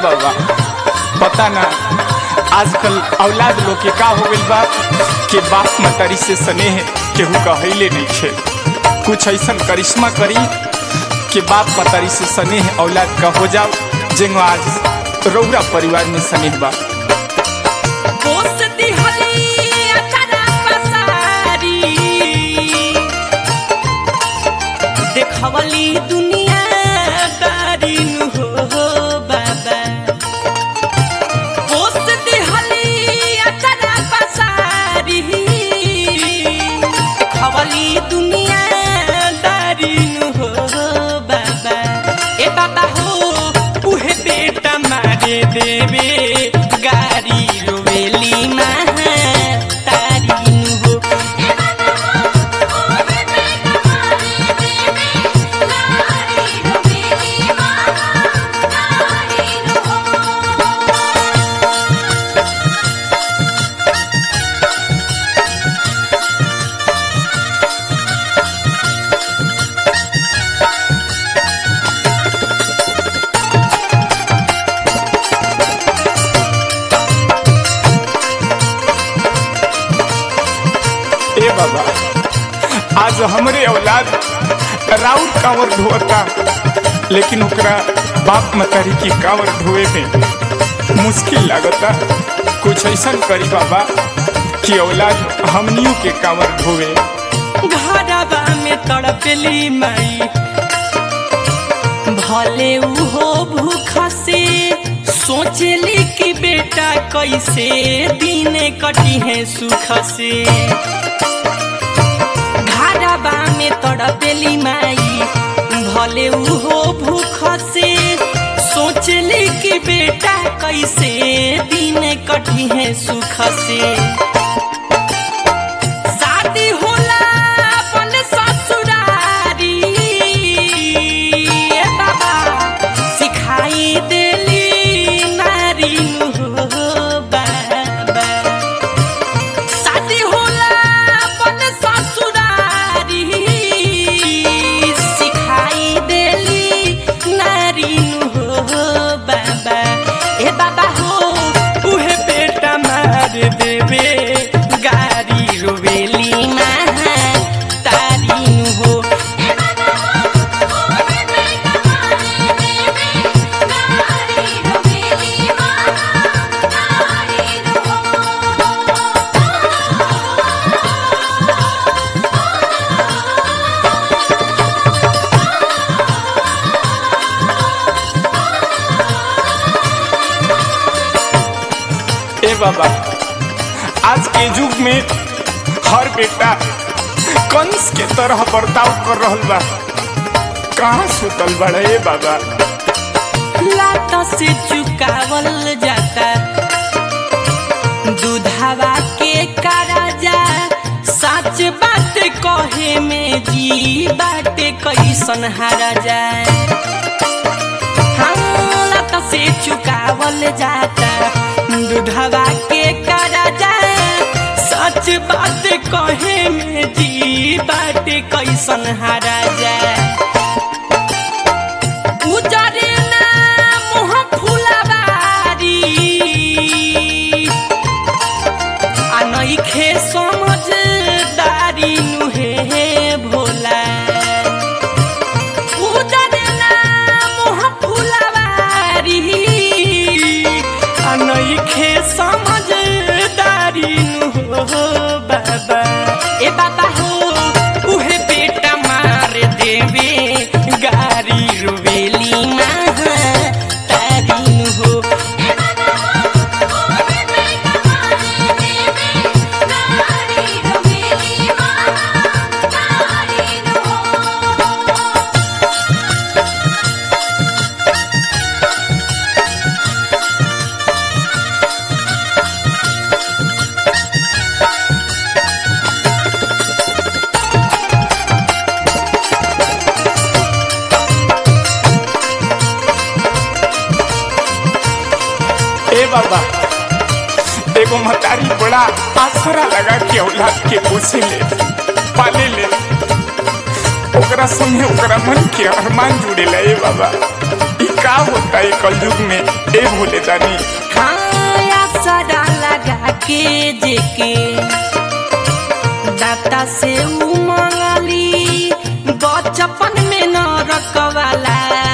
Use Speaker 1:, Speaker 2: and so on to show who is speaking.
Speaker 1: बाबा पता ना आजकल औलाद लोग के का हो गइल बा कि बाप मतारी से स्नेह केहू कहले नहीं खे। कुछ ऐसा करिश्मा करी कि बाप मतारी से स्नेह औलाद का हो जाओ जेंगो आज रौरा परिवार में स्नेह बा।
Speaker 2: देखवली दुनिया दारी नु हो बाबा पोस दिहली अचरा पसारी देखवली दुनिया दारी नु हो बाबा ए बाबा हो उहे बेटा मारे देवे गारी रोवेली माँ
Speaker 1: बाबा आज हमरे औलाद राउर कांवर ढोता लेकिन ओकरा बाप मतारी की कांवर ढोए में मुश्किल लागता। कुछ ऐसा करी बाबा कि औलाद हमनियों के कांवर ढोवे।
Speaker 2: घरवा में तड़पेली माई भले उहो भूखा से सोचली कि बेटा कैसे दिन कटी है सुख से। घरवा में तड़पेली माई भले उहो भूख से सोचली कि बेटा कैसे दिन कटी है सुख से। शादी होला अपन ससुरारी बाबा सिखाई देली नारी हो बाबा। शादी होला अपन ससुरारी सिखाई देली नारी हो बाबा। ए बाबा हो उहे बेटा मार देवे गारी रोवेली माँ तारी हो।
Speaker 1: ए बाबा आज के युग में हर बेटा कंस के तरह बर्ताव कर रहल बा। कहाँ सुतल बड़ा ए बाबा।
Speaker 2: लात से चुकावल जाता दूधावा के कराजा सच बात कहे में जी बात कैसन हारा जाए। हाँ लात से चुकावल जाता दूधावा के कराजा सच बात कहे में जी बात कैसन हारा जाए। उजरे ना मुँह फुलवारी आ नइखे समझदारी नुहे भोला। उजरे ना मुँह फुलवारी आ नइखे समझदारी नु हो बाबा। ए बाबा हो उहे बेटा मार देवे गारी रोवेली माँ तारी नु हो।
Speaker 1: ए बाबा एगो महतारी बड़ा आसरा लगा के औलाद के पोसे ले पाले ले ओकरा संगे ओकरा मन के अरमान जुड़े ला। ए बाबा ई का होता है कलयुग में ए भोले दानी।
Speaker 2: हाँ सदा लगा के जेके दाता से उमंगली बचपन में न रखवाला